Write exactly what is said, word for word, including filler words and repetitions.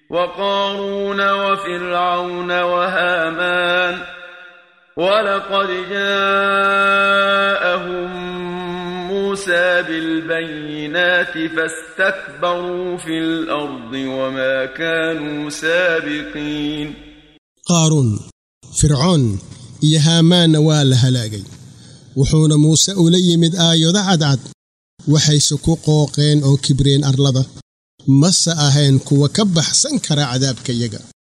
وقارون وفرعون وهامان ولقد جاءهم موسى بالبينات فاستكبروا في الأرض وما كانوا سابقين. قارون فرعون iyo haamaanna waa la halaagay wuxuuna muuse ula yimid aayado cadcad waxayse ku qooqeen oo kibreen arlada mase ahayn kuwa ka baxsan kara cadaabka iyaga.